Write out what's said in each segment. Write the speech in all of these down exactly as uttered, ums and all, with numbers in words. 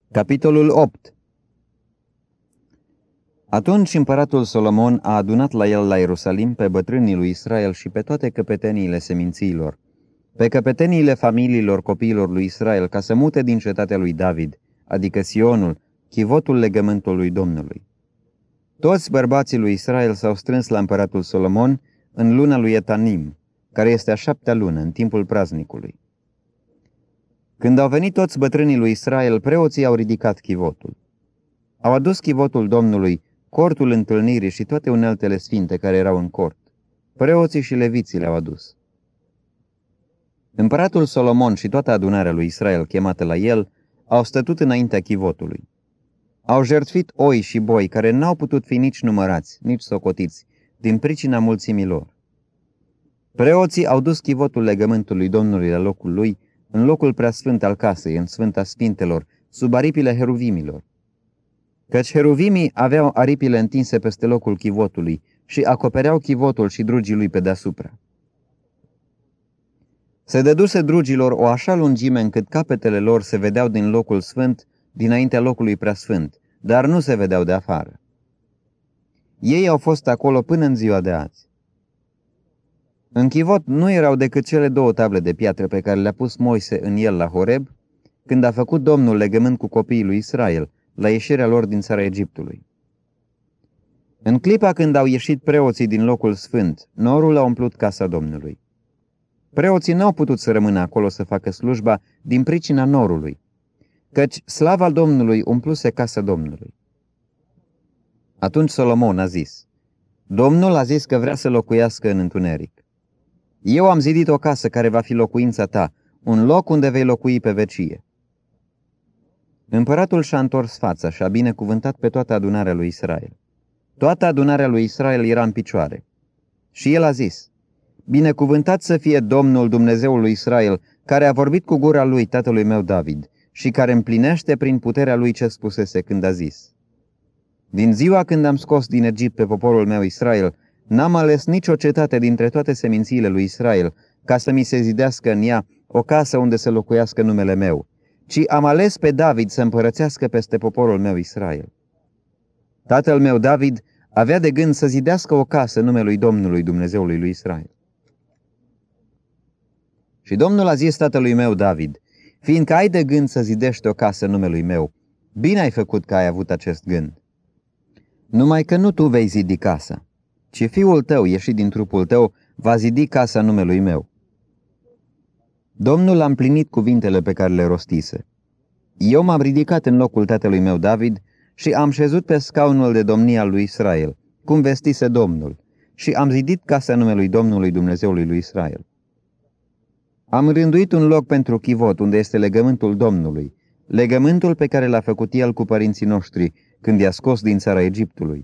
Capitolul opt. Atunci împăratul Solomon a adunat la el la Ierusalim pe bătrânii lui Israel și pe toate căpeteniile semințiilor, pe căpeteniile familiilor copiilor lui Israel, ca să mute din cetatea lui David, adică Sionul, chivotul legământului Domnului. Toți bărbații lui Israel s-au strâns la împăratul Solomon în luna lui Etanim, care este a șaptea lună, în timpul praznicului. Când au venit toți bătrânii lui Israel, preoții au ridicat chivotul. Au adus chivotul Domnului, cortul întâlnirii și toate uneltele sfinte care erau în cort. Preoții și leviții le-au adus. Împăratul Solomon și toată adunarea lui Israel chemată la el au stătut înaintea chivotului. Au jertfit oi și boi care n-au putut fi nici numărați, nici socotiți, din pricina mulțimii lor. Preoții au dus chivotul legământului Domnului la locul lui, în locul preasfânt al casei, în Sfânta Sfintelor, sub aripile heruvimilor. Căci heruvimii aveau aripile întinse peste locul chivotului și acopereau chivotul și drugii lui pe deasupra. Se dăduse drugilor o așa lungime încât capetele lor se vedeau din locul sfânt, dinaintea locului preasfânt, dar nu se vedeau de afară. Ei au fost acolo până în ziua de azi. În chivot nu erau decât cele două table de piatră pe care le-a pus Moise în el la Horeb, când a făcut Domnul legământ cu copiii lui Israel, la ieșirea lor din țara Egiptului. În clipa când au ieșit preoții din locul sfânt, norul a umplut casa Domnului. Preoții n-au putut să rămână acolo să facă slujba din pricina norului, căci slava Domnului umpluse casa Domnului. Atunci Solomon a zis: Domnul a zis că vrea să locuiască în întuneric. Eu am zidit o casă care va fi locuința ta, un loc unde vei locui pe vecie. Împăratul și-a întors fața și a binecuvântat pe toată adunarea lui Israel. Toată adunarea lui Israel era în picioare. Și el a zis: Binecuvântat să fie Domnul Dumnezeul lui Israel, care a vorbit cu gura lui tatălui meu David și care împlinește prin puterea lui ce spusese când a zis: Din ziua când am scos din Egipt pe poporul meu Israel, n-am ales nicio cetate dintre toate semințiile lui Israel, ca să mi se zidească în ea o casă unde să locuiască numele meu, ci am ales pe David să împărățească peste poporul meu Israel. Tatăl meu David avea de gând să zidească o casă numelui Domnului Dumnezeului lui Israel. Și Domnul a zis tatălui meu David: Fiindcă ai de gând să zidești o casă numelui meu, bine ai făcut că ai avut acest gând. Numai că nu tu vei zidi casa, ci fiul tău, ieșit din trupul tău, va zidi casa numelui meu. Domnul a împlinit cuvintele pe care le rostise. Eu m-am ridicat în locul tatălui meu David și am șezut pe scaunul de domnie al lui Israel, cum vestise Domnul, și am zidit casa numelui Domnului Dumnezeului lui Israel. Am rânduit un loc pentru chivot, unde este legământul Domnului, legământul pe care l-a făcut el cu părinții noștri, când i-a scos din țara Egiptului.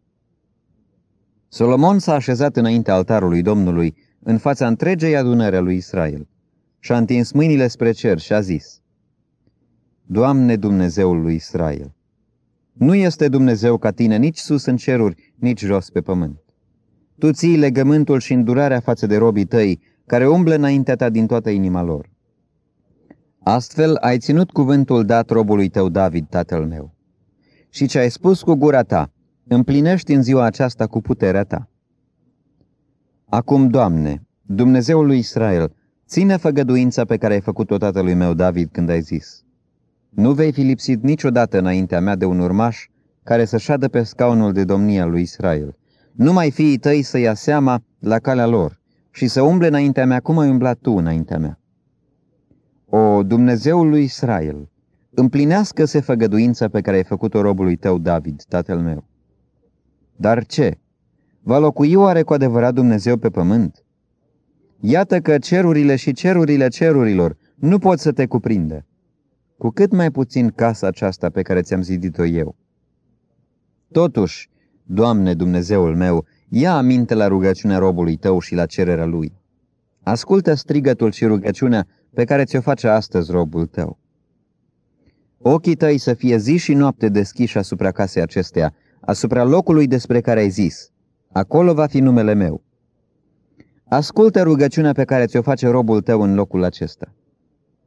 Solomon s-a așezat înaintea altarului Domnului, în fața întregei adunări a lui Israel, și-a întins mâinile spre cer și a zis: Doamne Dumnezeul lui Israel, nu este Dumnezeu ca tine nici sus în ceruri, nici jos pe pământ. Tu ții legământul și îndurarea față de robii tăi, care umblă înaintea ta din toată inima lor. Astfel ai ținut cuvântul dat robului tău David, tatăl meu. Și ce ai spus cu gura ta, împlinești în ziua aceasta cu puterea ta. Acum, Doamne, Dumnezeul lui Israel, ține făgăduința pe care ai făcut-o tatălui meu David când ai zis: Nu vei fi lipsit niciodată înaintea mea de un urmaș care să șadă pe scaunul de domnie al lui Israel. Numai fiii tăi să ia seama la calea lor și să umble înaintea mea cum ai umblat tu înaintea mea. O, Dumnezeul lui Israel, împlinească-se făgăduința pe care ai făcut-o robului tău David, tatăl meu. Dar ce? Va locui oare cu adevărat Dumnezeu pe pământ? Iată că cerurile și cerurile cerurilor nu pot să te cuprindă, cu cât mai puțin casa aceasta pe care ți-am zidit-o eu. Totuși, Doamne Dumnezeul meu, ia aminte la rugăciunea robului tău și la cererea lui. Ascultă strigătul și rugăciunea pe care ți-o face astăzi robul tău. Ochii tăi să fie zi și noapte deschiși asupra casei acesteia, asupra locului despre care ai zis: Acolo va fi numele meu. Ascultă rugăciunea pe care ți-o face robul tău în locul acesta.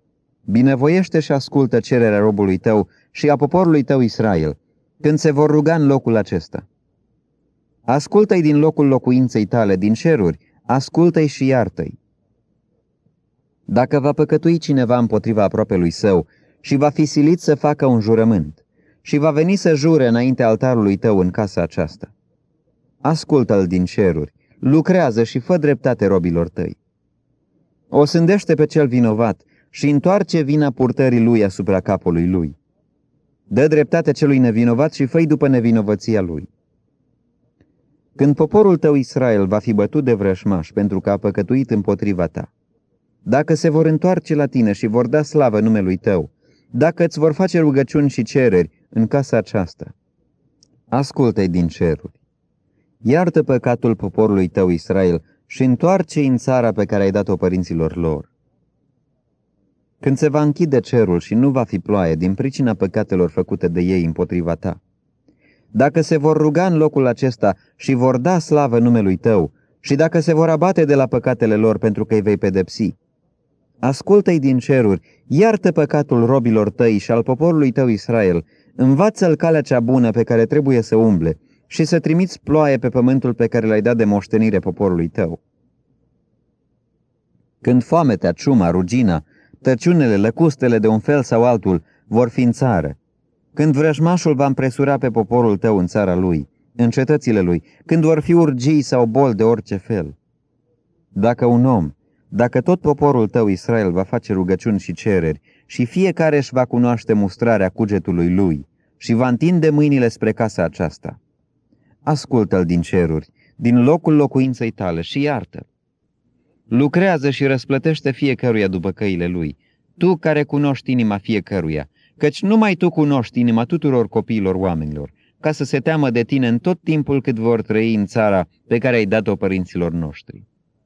binevoiește și ascultă cererea robului tău și a poporului tău Israel, când se vor ruga în locul acesta. Ascultă-i din locul locuinței tale, din ceruri, ascultă-i și iartă-i. Dacă va păcătui cineva împotriva aproapelui său și va fi silit să facă un jurământ și va veni să jure înaintea altarului tău în casa aceasta, ascultă-l din ceruri, lucrează și fă dreptate robilor tăi. O sândește pe cel vinovat și întoarce vina purtării lui asupra capului lui. Dă dreptate celui nevinovat și fă-i după nevinovăția lui. Când poporul tău Israel va fi bătut de vrășmaș pentru că a păcătuit împotriva ta, dacă se vor întoarce la tine și vor da slavă numelui tău, dacă îți vor face rugăciuni și cereri în casa aceasta, ascultă-i din ceruri. Iartă păcatul poporului tău Israel și întoarce-i în țara pe care ai dat-o părinților lor. Când se va închide cerul și nu va fi ploaie din pricina păcatelor făcute de ei împotriva ta, dacă se vor ruga în locul acesta și vor da slavă numelui tău, și dacă se vor abate de la păcatele lor pentru că îi vei pedepsi, ascultă-i din ceruri, iartă păcatul robilor tăi și al poporului tău Israel, învață-l calea cea bună pe care trebuie să umble și să trimiți ploaie pe pământul pe care l-ai dat de moștenire poporului tău. Când foametea, ciuma, rugina, tăciunele, lăcustele de un fel sau altul vor fi în țară, când vrăjmașul va împresura pe poporul tău în țara lui, în cetățile lui, când vor fi urgii sau boli de orice fel, dacă un om, dacă tot poporul tău Israel va face rugăciuni și cereri și fiecare își va cunoaște mustrarea cugetului lui și va întinde mâinile spre casa aceasta, ascultă-l din ceruri, din locul locuinței tale și iartă-l. Lucrează și răsplătește fiecăruia după căile lui, tu care cunoști inima fiecăruia, căci numai tu cunoști inima tuturor copiilor oamenilor, ca să se teamă de tine în tot timpul cât vor trăi în țara pe care ai dat-o părinților noștri.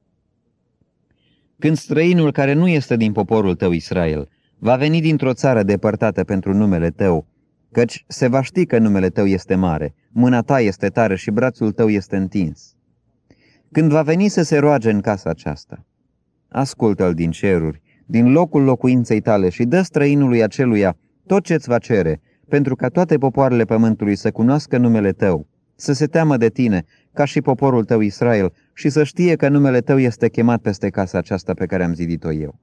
Când străinul care nu este din poporul tău Israel va veni dintr-o țară depărtată pentru numele tău, căci se va ști că numele tău este mare, mâna ta este tare și brațul tău este întins. Când va veni să se roage în casa aceasta, ascultă-l din ceruri, din locul locuinței tale și dă străinului aceluia tot ce-ți va cere, pentru ca toate popoarele pământului să cunoască numele tău, să se teamă de tine, ca și poporul tău Israel, și să știe că numele tău este chemat peste casa aceasta pe care am zidit-o eu.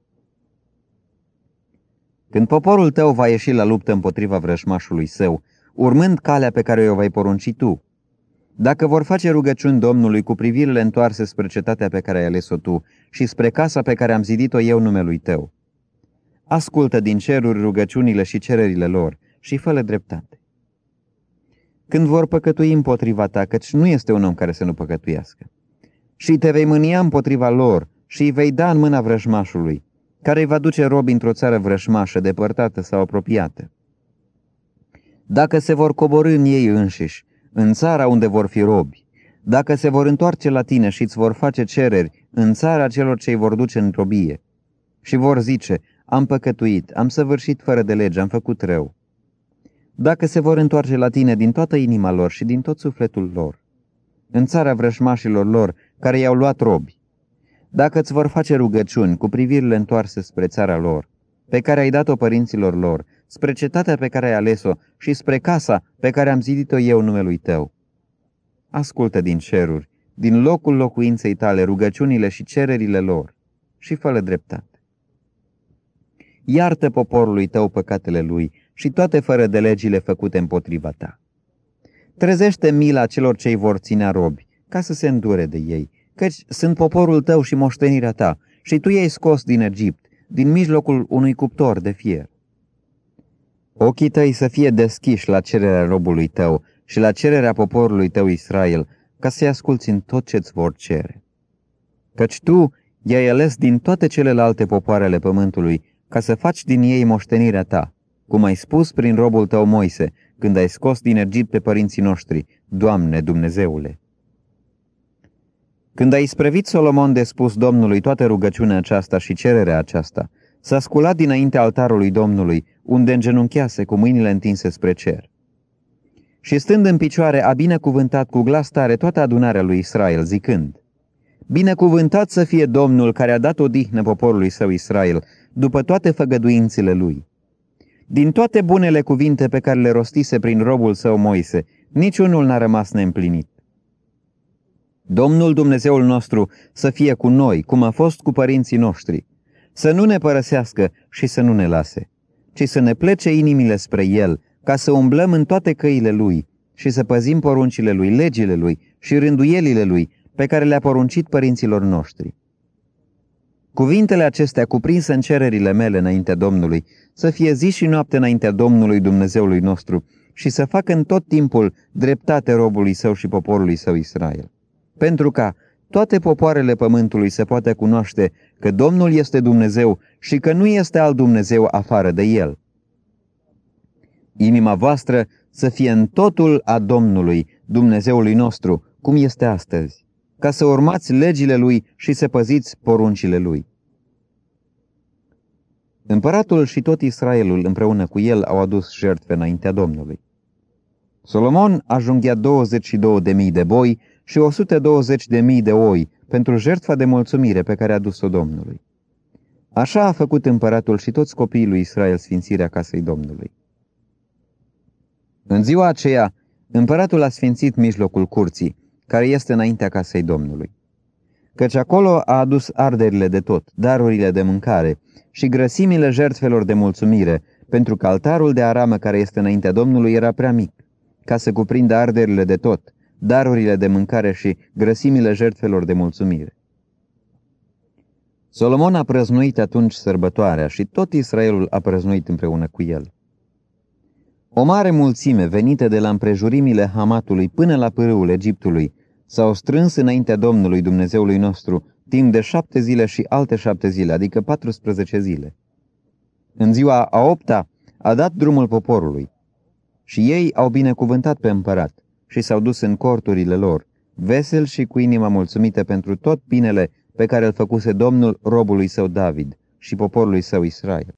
Când poporul tău va ieși la luptă împotriva vrăjmașului său, urmând calea pe care o vei porunci tu, dacă vor face rugăciuni Domnului cu privirile întoarse spre cetatea pe care ai ales-o tu și spre casa pe care am zidit-o eu numelui tău, ascultă din ceruri rugăciunile și cererile lor și fă-le dreptate. Când vor păcătui împotriva ta, căci nu este un om care să nu păcătuiască, și te vei mânia împotriva lor și îi vei da în mâna vrăjmașului, care îi va duce robi într-o țară vrăjmașă, depărtată sau apropiată. Dacă se vor coborî în ei înșiși, în țara unde vor fi robi, dacă se vor întoarce la tine și îți vor face cereri în țara celor ce îi vor duce în robie, și vor zice, am păcătuit, am săvârșit fără de lege, am făcut rău. Dacă se vor întoarce la tine din toată inima lor și din tot sufletul lor, în țara vrăjmașilor lor care i-au luat robi, dacă îți vor face rugăciuni cu privirile întoarse spre țara lor, pe care ai dat-o părinților lor, spre cetatea pe care ai ales-o și spre casa pe care am zidit-o eu numelui tău, ascultă din ceruri, din locul locuinței tale, rugăciunile și cererile lor și fă-le dreptate. Iartă poporului tău păcatele lui și toate fără de legile făcute împotriva ta. Trezește mila celor ce-i vor ținea robi, ca să se îndure de ei, căci sunt poporul tău și moștenirea ta, și tu i-ai scos din Egipt, din mijlocul unui cuptor de fier. Ochii tăi să fie deschiși la cererea robului tău și la cererea poporului tău Israel, ca să-i asculți în tot ce-ți vor cere. Căci tu i-ai ales din toate celelalte popoare ale pământului, ca să faci din ei moștenirea ta, cum ai spus prin robul tău Moise, când ai scos din Egipt pe părinții noștri, Doamne Dumnezeule. Când a isprăvit Solomon de spus Domnului toată rugăciunea aceasta și cererea aceasta, s-a sculat dinaintea altarului Domnului, unde îngenunchease cu mâinile întinse spre cer. Și stând în picioare, a binecuvântat cu glas tare toată adunarea lui Israel, zicând, Binecuvântat să fie Domnul care a dat odihnă poporului său Israel după toate făgăduințele lui. Din toate bunele cuvinte pe care le rostise prin robul său Moise, niciunul n-a rămas neîmplinit. Domnul Dumnezeul nostru să fie cu noi, cum a fost cu părinții noștri, să nu ne părăsească și să nu ne lase, ci să ne plece inimile spre El, ca să umblăm în toate căile Lui și să păzim poruncile Lui, legile Lui și rânduielile Lui, pe care le-a poruncit părinților noștri. Cuvintele acestea cuprinse în cererile mele înaintea Domnului, să fie zi și noapte înaintea Domnului Dumnezeului nostru și să facă în tot timpul dreptate robului său și poporului său Israel. Pentru ca toate popoarele pământului să poată cunoaște că Domnul este Dumnezeu și că nu este alt Dumnezeu afară de El. Inima voastră să fie în totul a Domnului, Dumnezeului nostru, cum este astăzi, ca să urmați legile Lui și să păziți poruncile Lui. Împăratul și tot Israelul împreună cu el au adus jertfe înaintea Domnului. Solomon a junghiat douăzeci și două de mii de boi și o sută douăzeci de mii de oi pentru jertfa de mulțumire pe care a dus-o Domnului. Așa a făcut împăratul și toți copiii lui Israel sfințirea casei Domnului. În ziua aceea, împăratul a sfințit mijlocul curții, care este înaintea casei Domnului. Căci acolo a adus arderile de tot, darurile de mâncare și grăsimile jertfelor de mulțumire, pentru că altarul de aramă care este înaintea Domnului era prea mic, ca să cuprindă arderile de tot, darurile de mâncare și grăsimile jertfelor de mulțumire. Solomon a prăznuit atunci sărbătoarea și tot Israelul a prăznuit împreună cu el. O mare mulțime venită de la împrejurimile Hamatului până la pârâul Egiptului s-au strâns înaintea Domnului Dumnezeului nostru timp de șapte zile și alte șapte zile, adică patrusprezece zile. În ziua a opta a dat drumul poporului și ei au binecuvântat pe împărat și s-au dus în corturile lor, vesel și cu inima mulțumită pentru tot binele pe care îl făcuse Domnul robului său David și poporului său Israel.